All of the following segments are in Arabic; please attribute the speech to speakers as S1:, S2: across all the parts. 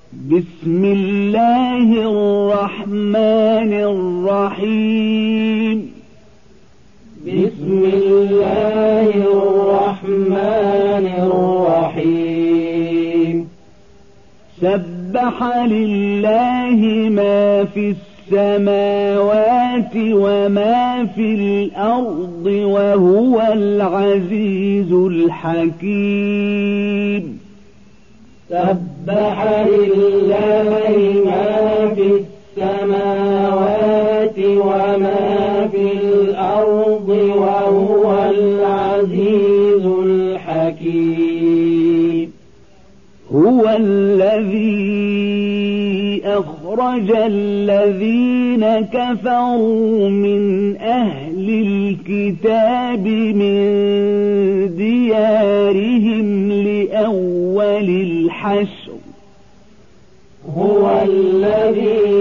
S1: بسم الله الرحمن الرحيم.
S2: بسم الله الرحمن الرحيم.
S1: سبح لله ما في السماوات وما في الأرض وهو العزيز الحكيم.
S2: سبح لله ما في السماوات وما في الأرض وهو العزيز الحكيم.
S1: هو الذي أخرج الذين كفروا من أهل الكتاب من ديارهم لأول الحشر.
S2: هو الذي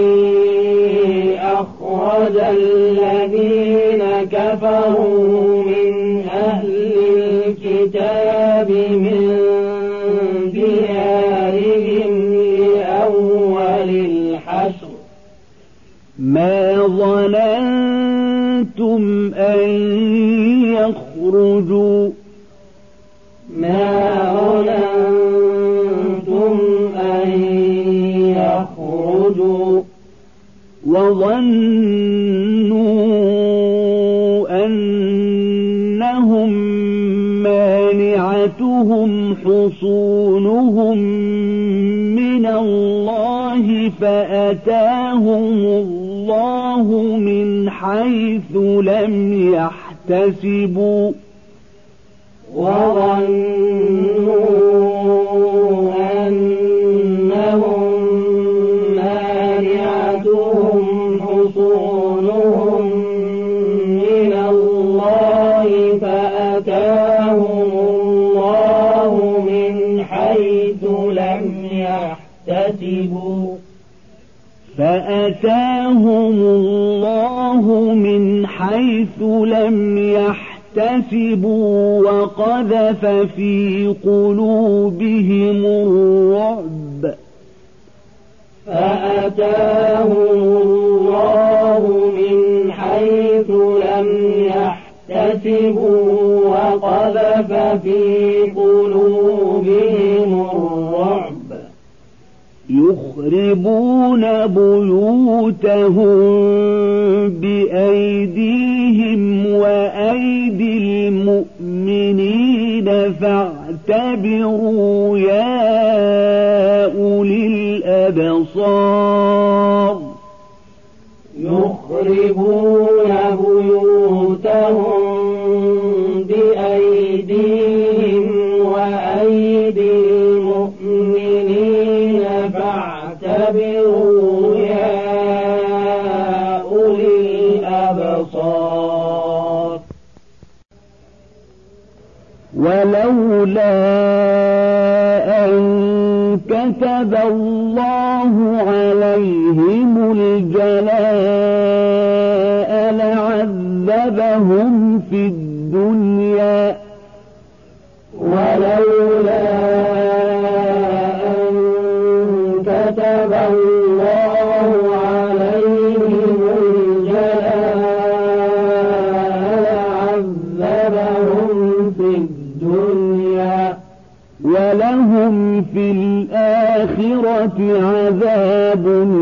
S2: أخرج الذين كفروا من أهل الكتاب من ديارهم لأول الحشر.
S1: ما ظننتم أن يخرجوا وظنوا أنهم مانعتهم حصونهم من الله فأتاهم الله من حيث لم يحتسبوا.
S2: وظنوا أنهم مانعتهم حصونهم من الله فأتاهم الله من حيث لم يحتسبوا.
S1: فأتاهم الله من حيث لم يحتسبوا وقذف في قلوبهم الرعب.
S2: فأتاهم الله من حيث لم يحتسبوا وقذف في قلوبهم الرعب.
S1: يخربون بيوتهم بأيديهم وأيدي المؤمنين فاعتبروا يا أولي الأبصار.
S2: يخربون بيوتهم بأيديهم وأيدي المؤمنين فاعتبروا يا أولي الأبصار.
S1: ولولا أن كتب الله عليهم الجلاء لعذبهم في الدنيا.
S2: ولولا أن كتب الله عليهم الجلاء لعذبهم في الدنيا
S1: ولهم في الآخرة عذاب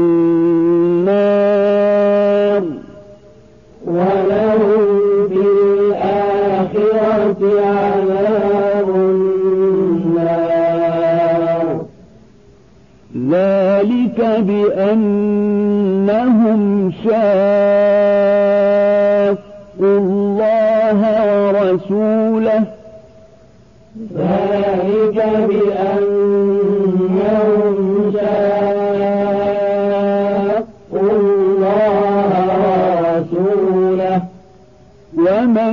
S1: النار.
S2: ولهم في الآخرة عذاب النار.
S1: ذلك بأنهم شاقوا الله ورسوله.
S2: ذلك بأنهم شاقوا الله ورسوله.
S1: ومن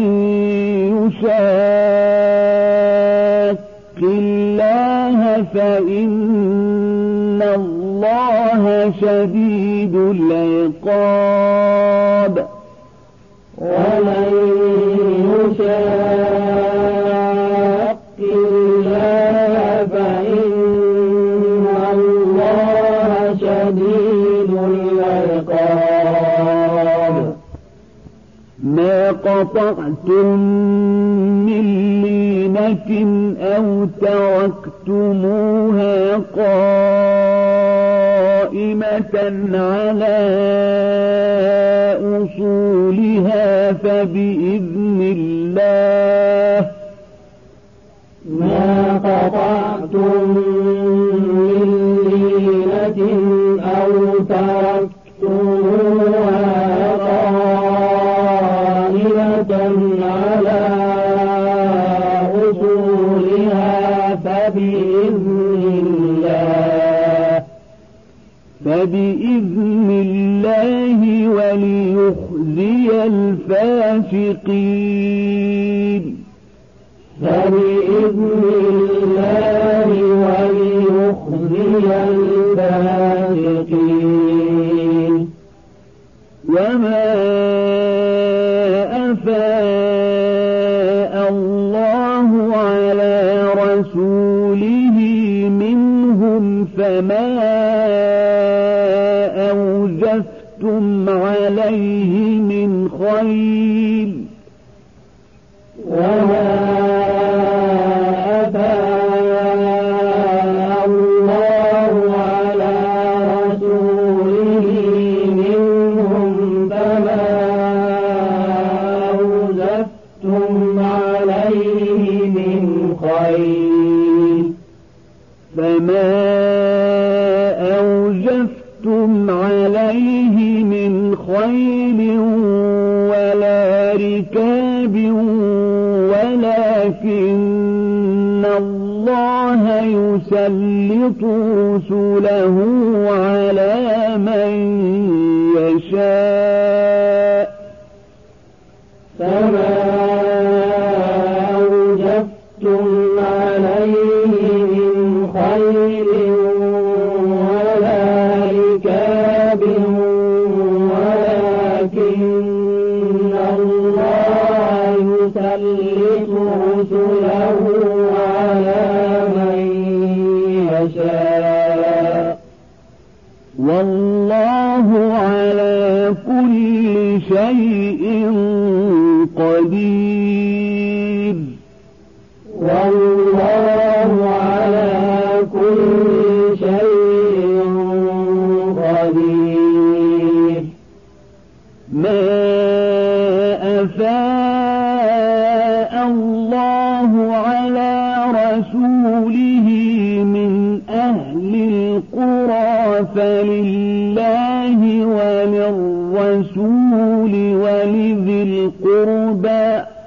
S1: يشاق الله فإن الله شديد العقاب.
S2: ومن يشاق الله فإن الله
S1: قطعتم من لينة أو تركتموها قائمة على أصولها فبإذن الله
S2: ما قطعتم من لينة أو تركتموها قائمة على أصولها
S1: فبإذن الله وليخزي الفاسقين
S2: فبإذن الله وليخزي الفاسقين
S1: وما أفاء الله على رسوله منهم فما أوجفتم عليه من خيل
S2: وما أفاء الله على رسوله منهم فما أوجفتم عليه من خيل
S1: ولا ركاب ولكن الله يسلط رسله على من يشاء
S2: فما أوجفتم عليه من خيل ولا ركاب ولكن الله يسلط رسله على من يشاء
S1: والله على كل شيء قدير
S2: والله على كل شيء قدير
S1: ما أفاء الله على رسوله من أهل القرى فلله وللرسول ولذي القربى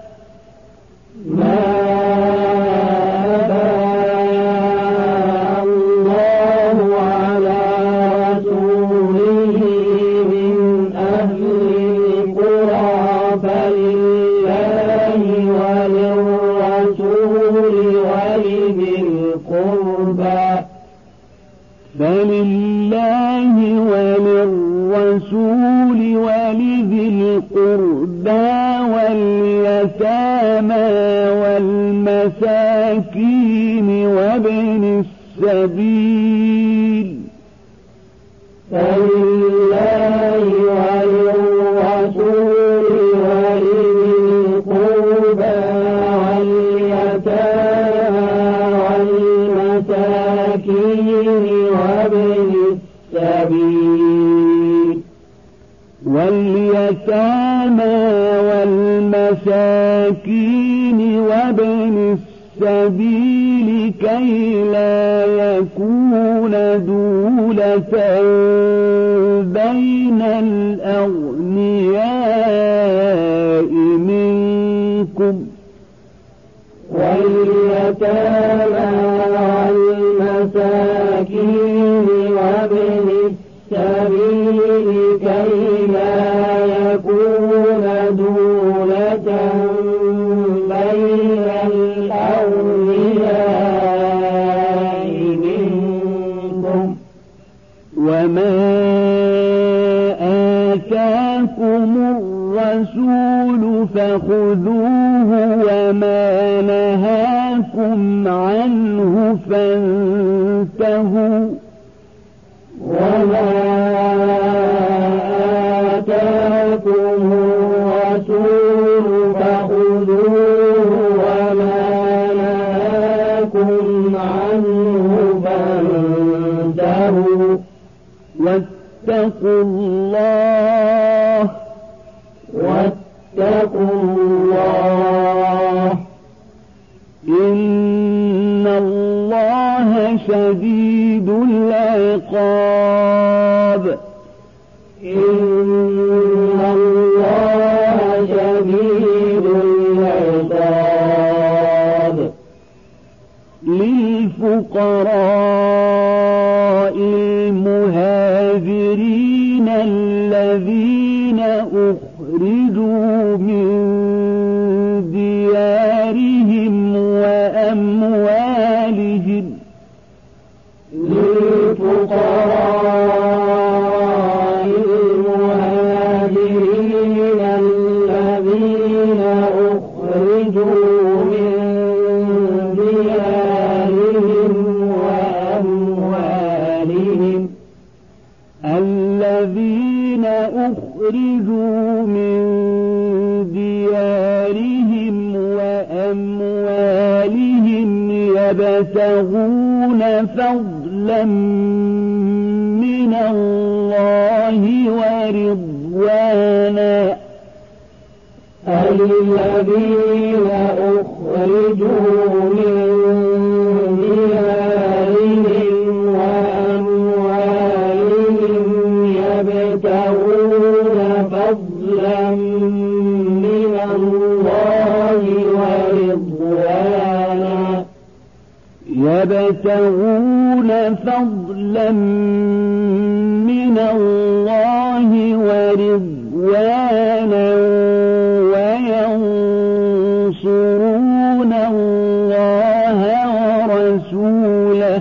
S2: ما أفاء الله على رسوله من أهل القرى فلله وللرسول ولذي القربى
S1: واليتامى والمساكين وابن السبيل
S2: فلله وللرسول ولذي القربى واليتامى والمساكين وابن السبيل كي لا يكون دولة بين الأغنياء منكم واليتامى والمساكين وابن السبيل كي لا يكون دولة بين الأغنياء منكم
S1: وما آتاكم الرسول فخذوه وما نهاكم عنه فانتهوا
S2: وما آتاكم الرسول فانتهوا
S1: واتقوا الله إن الله شديد العقاب
S2: إن الله شديد العقاب
S1: للفقراء المهاجرين الذين أخرجوا من ديارهم وأموالهم
S2: للفقراء المهاجرين الذين أخرجوا من ديارهم وأموالهم
S1: الذين أخرجوا من ديارهم وأموالهم يبتغون فضلا من الله ورضوانا
S2: الذين أخرجوا من ديارهم وأموالهم يبتغون فضلا من الله ورضوانا وينصرون الله ورسوله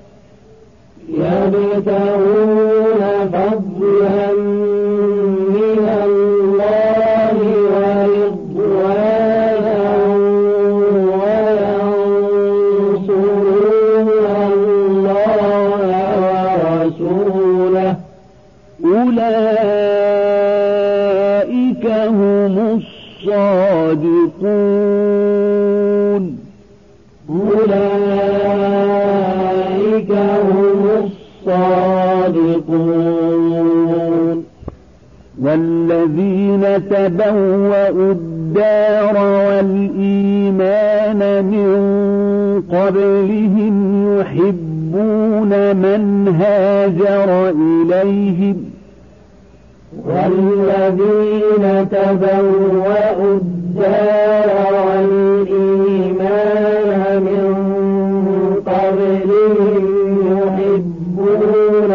S2: يبتغون فضلا من الله ورضوانا وينصرون الله ورسوله
S1: أولئك هم الصادقون والذين تبوأوا الدار والإيمان من قبلهم يحبون من هاجر إليهم
S2: والذين تبوأوا الدار والإيمان من قبلهم يحبون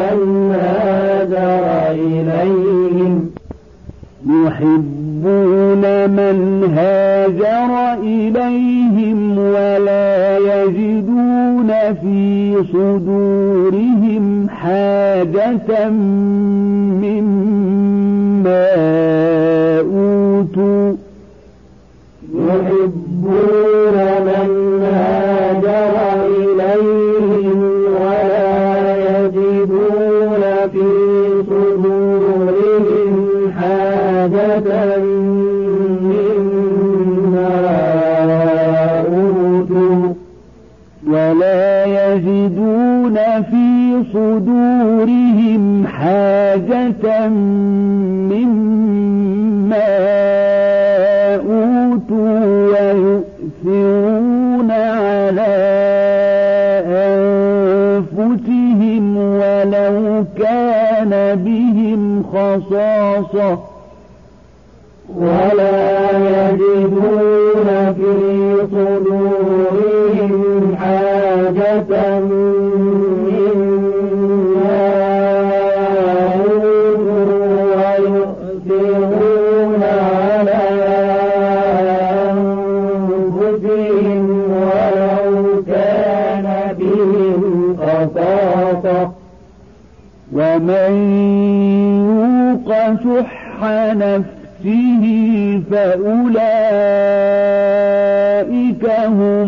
S2: من هاجر إليهم ولا يجدون في صدورهم حاجة مما أوتوا يحبون من هاجر إليهم ولا يجدون في صدورهم حاجة
S1: مما أوتوا ويؤثرون على أنفسهم ولو كان بهم خصاصة
S2: ولا يجدون في صدورهم حاجة
S1: ومن يوق شح نفسه فأولئك هم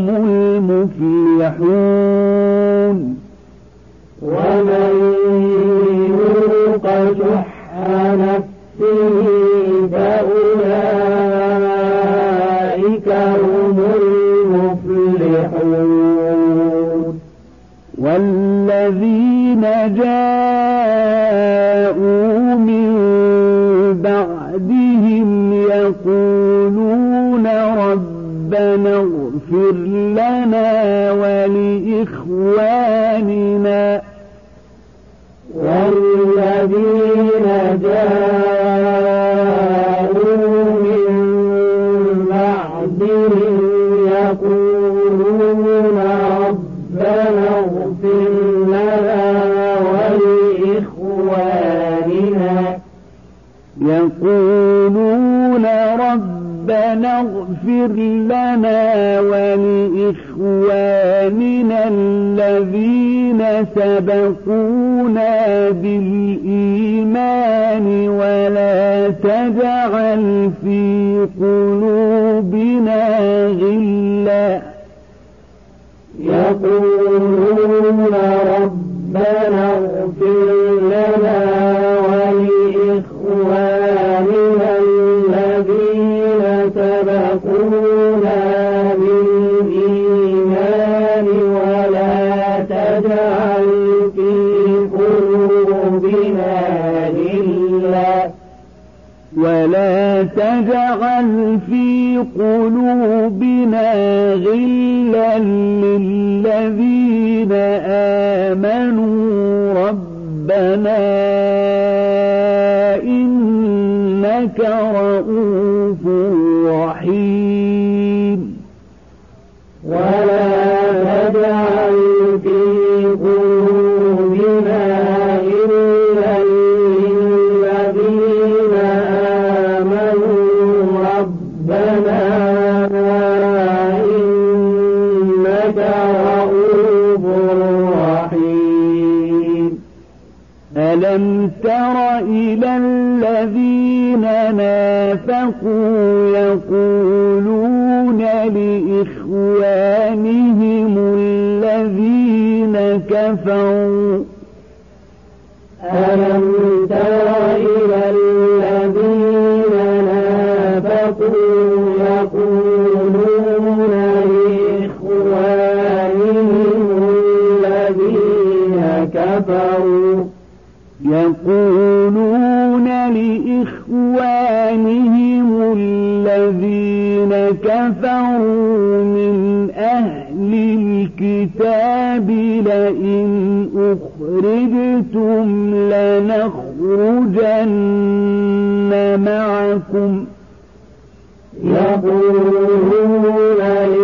S1: المفلحون
S2: ومن يوق شح نفسه فأولئك هم المفلحون
S1: والذين جاءوا من بعدهم يقولون ربنا اغفر لنا ولإخواننا
S2: والذين جاءوا من بعدهم يقولون ربنا اغفر لنا ولإخواننا
S1: يقولون ربنا اغفر لنا ولإخواننا الذين سبقونا بالإيمان ولا تجعل في قلوبنا غلا
S2: يقولون ربنا اغفر لنا ولإخواننا الذين سبقونا بالإيمان ولا تجعل في قلوبنا غلا للذين آمنوا ربنا إنك رؤوف رحيم ولا تجعل في قلوبنا غلا للذين آمنوا ربنا إنك رؤوف رحيم
S1: ألم تر إلى الذين نافقوا يقولون لإخوانهم الذين كفروا
S2: ألم تر إلى الذين نافقوا يقولون لإخوانهم الذين كفروا
S1: من أهل الكتاب لئن أخرجتم لنخرجن معكم
S2: يقولون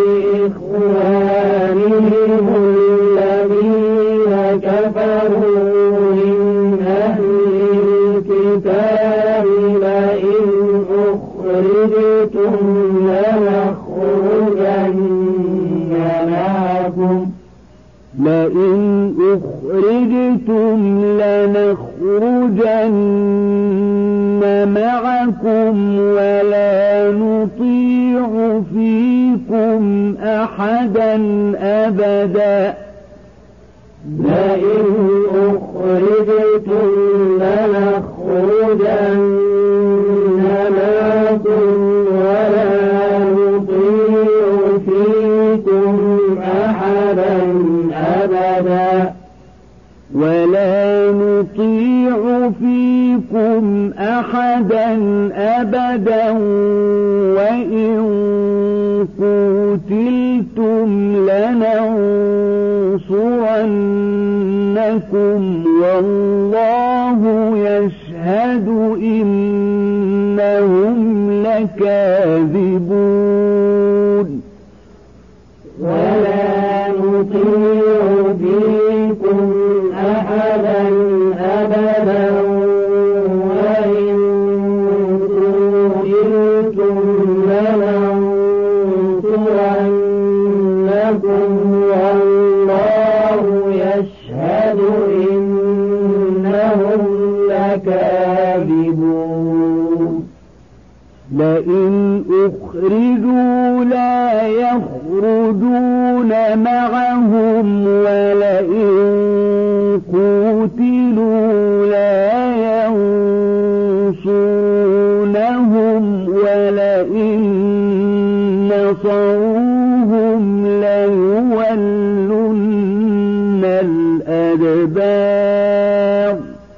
S2: لإخوانهم الذين كفروا من أهل الكتاب لئن أخرجتم
S1: لنخرجن معكم ولا نطيع فيكم أحدا أبدا
S2: لئن أخرجتم لنخرجن معكم ولا نطيع فيكم أحدا أبدا وإن قتلتم لننصرنكم والله يشهد إنهم لكاذبون ولا نطيع فيكم أحدا أبدا وإن قتلتم لننصرنكم والله يشهد إنهم لكاذبون
S1: لئن أخرجوا لا يخرجون معهم ولئن قتلوا لا ينصرونهم ولئن نصروهم ليولن الأدبار الأدبار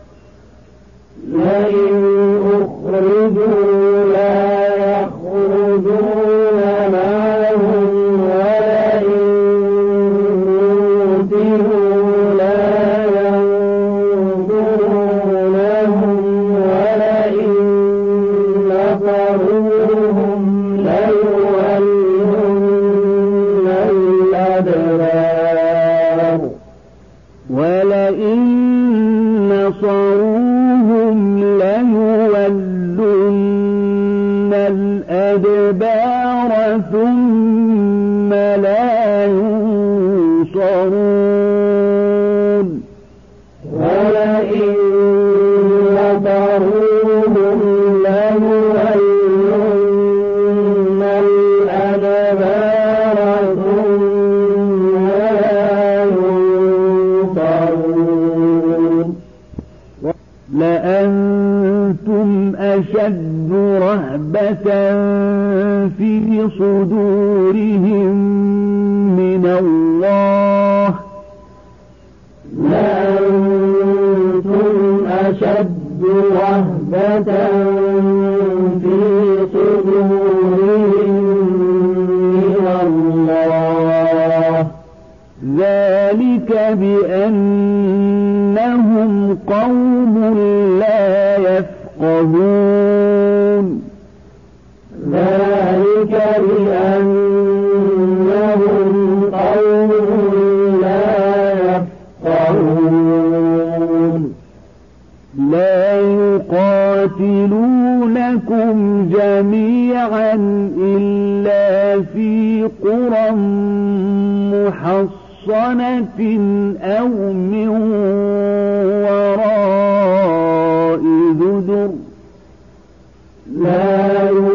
S2: لئن أخرجوا لا يخرجون معهم ولئن قتلوا لا ينظرونهم ولئن نصروهم ليولون الأدبار
S1: ولئن نصروهم ليولن الأدبار ثم لا ينصرون
S2: ولئن نصروهم ليولن الأدبار ثم لا ينصرون
S1: لأنتم أشد رهبة في صدورهم من الله
S2: لأنتم أشد رهبة في صدورهم من الله
S1: ذلك بأنهم قوم لا يفقهون
S2: ذلك بأنهم قوم لا يفقهون
S1: لا يقاتلونكم جميعا إلا في قرى محصنة أو من وراء جدر
S2: لا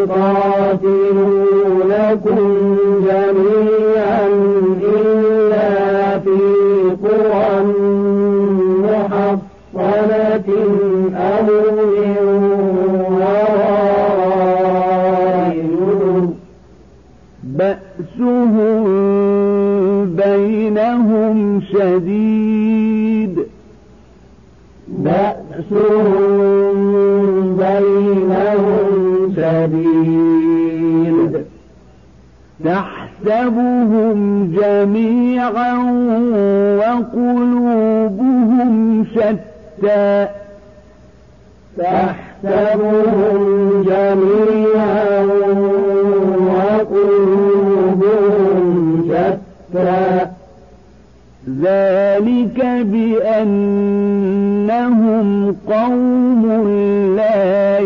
S2: يقاتلونكم جميعا إلا في قرى محصنة أو من وراء جدر
S1: بأسهم بينهم شديد
S2: بأسهم بينهم شديد
S1: تحسبهم جميعا وقلوبهم شتى
S2: تحسبهم جميعا وقلوبهم شتى
S1: ذلك بأنهم قوم لا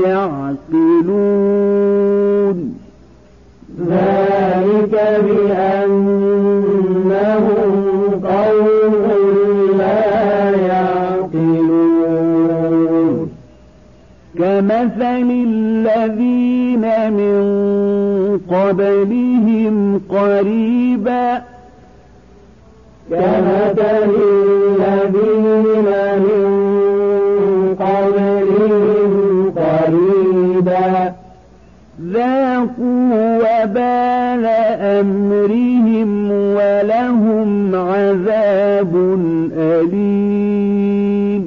S1: يعقلون
S2: ذلك بأنهم قوم لا يعقلون
S1: كمثل الذين من قبلهم قريبا
S2: كمثل الذين من قبلهم قريبا
S1: ذاقوا وبال أمرهم ولهم عذاب أليم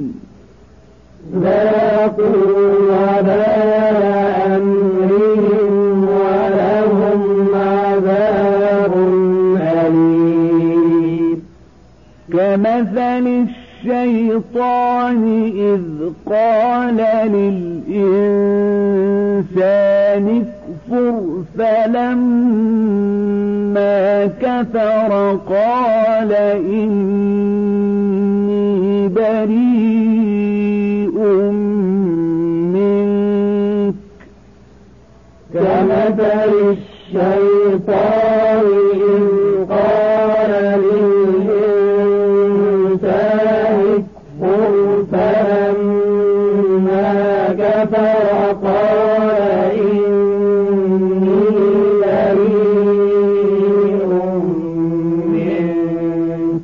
S2: ذاقوا وبال أمرهم ولهم عذاب أليم
S1: كمثل الشيطان إذ قال للإنسان اكفر فلما كفر قال إني بريء منك
S2: كمثل الشيطان إذ قال للإنسان اكفر فلما كفر قال إني بريء منك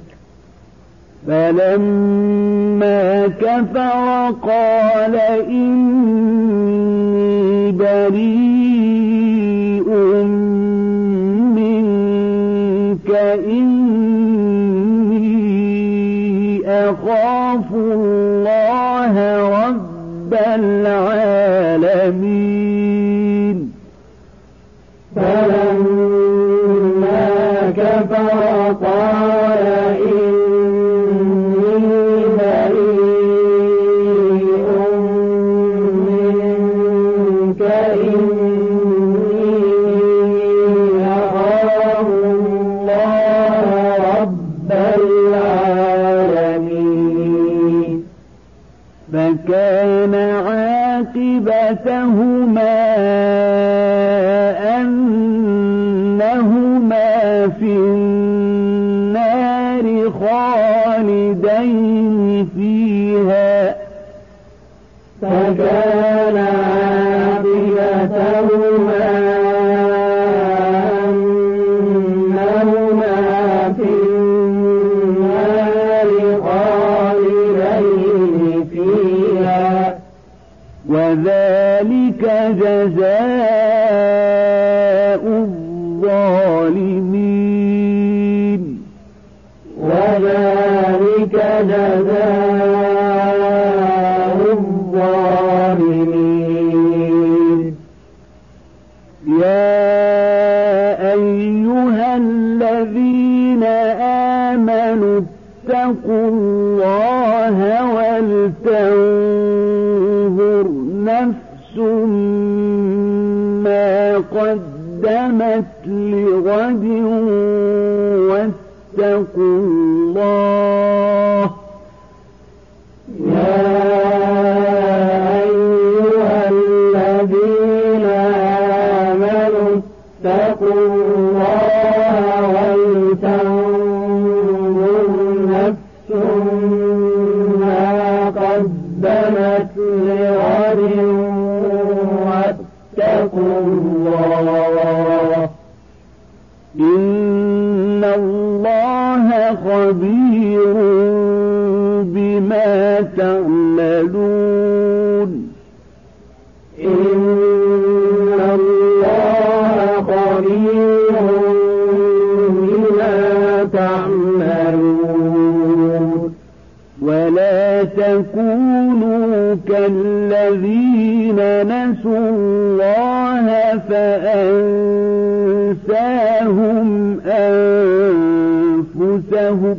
S1: فلما كفر قال إني بريء منك إني يخافوا الله رب العالمين
S2: فلما كفر قال إني بريء منك إني أخاف الله رب العالمين
S1: فكان عاقبتهما أنهما في النار خالدين فيها
S2: فكان عاقبتهما أنهما في النار خالدين فيها
S1: وذلك جزاء الظالمين
S2: وذلك جزاء الظالمين
S1: يا أيها الذين آمنوا اتقوا الله ولتنظر نفس ما قدمت لغد واتقوا الله
S2: يا أيها الذين آمنوا اتقوا الله ولتنظر نفس ما قدمت لغد واتقوا الله
S1: إن الله خبير بما تعملون
S2: إن الله خبير بما تعملون
S1: ولا تكونوا كالذين نسوا الله فأنساهم أنفسهم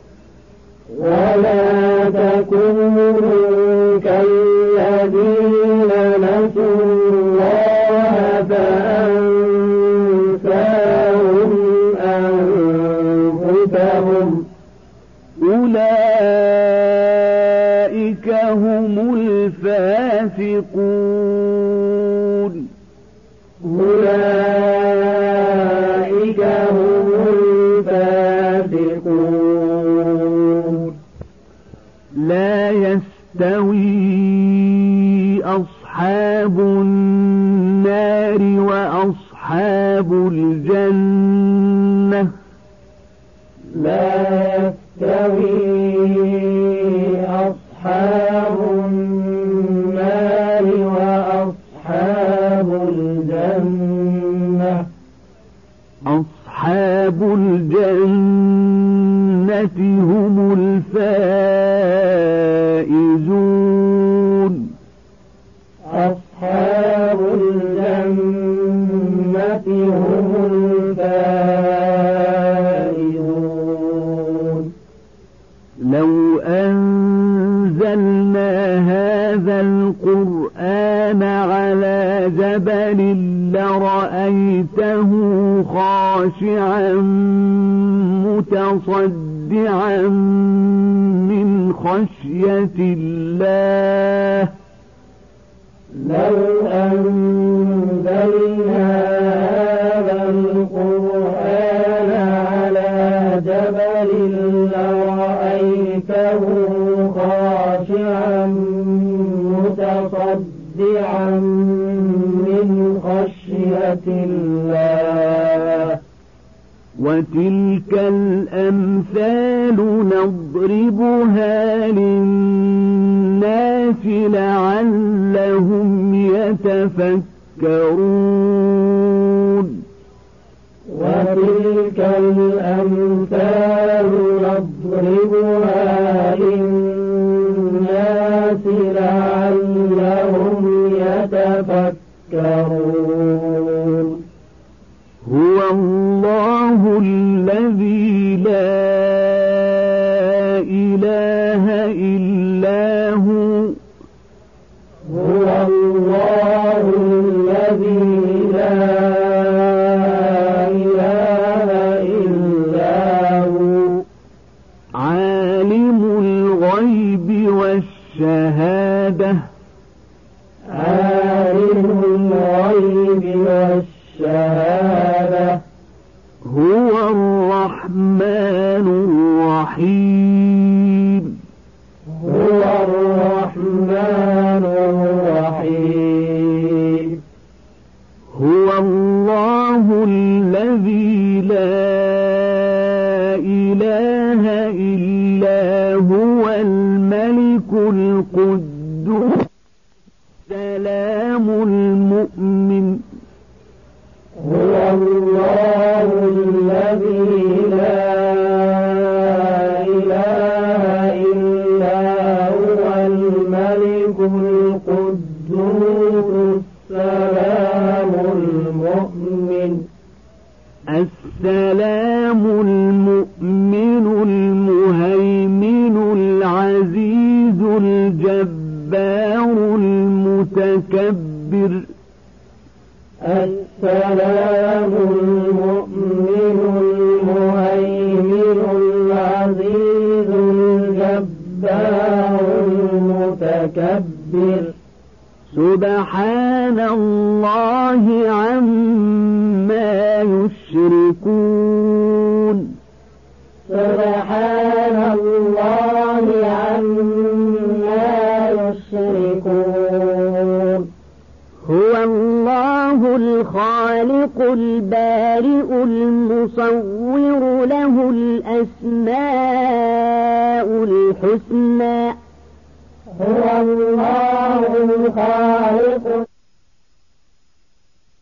S2: ولا تكونوا كالذين نسوا الله فأنساهم أنفسهم
S1: أولئك هم الفاسقون
S2: أولئك هم الفاسقون
S1: لا يستوي أصحاب النار وأصحاب الجنة
S2: لا يستوي أصحاب النار وأصحاب الجنة
S1: أصحاب الجنة هم الفائزون
S2: أصحاب الجنة هم الفائزون
S1: لو أنزلنا هذا القرآن على جبل لرأيته خاشعا متصدعا من خشية الله
S2: لو أنزلنا هذا القرآن على جبل لرأيته خاشعا متصدعا من خشية الله
S1: وتلك الأمثال نضربها للناس لعلهم يتفكرون
S2: وتلك الأمثال نضربها للناس لعلهم يتفكرون
S1: هو الله الذي لا إله إلا هو
S2: هو الله الذي لا إله إلا هو
S1: عالم الغيب والشهادة
S2: عالم الغيب والشهادة
S1: هو الرحمن الرحيم
S2: هو الرحمن الرحيم
S1: هو الله الذي لا إله إلا هو الملك القدوس السلام المؤمن
S2: هو الله الذي لا إله إلا هو الملك القدوس السلام المؤمن
S1: السلام المؤمن المهيمن العزيز الجبار المتكبر
S2: السلام المؤمن المهيمن العزيز الجبار المتكبر
S1: سبحان الله عما يشركون
S2: سبحان الله عما يشركون
S3: هو الله الخالق البارئ المصور له الأسماء الحسنى
S2: هو الله الخالق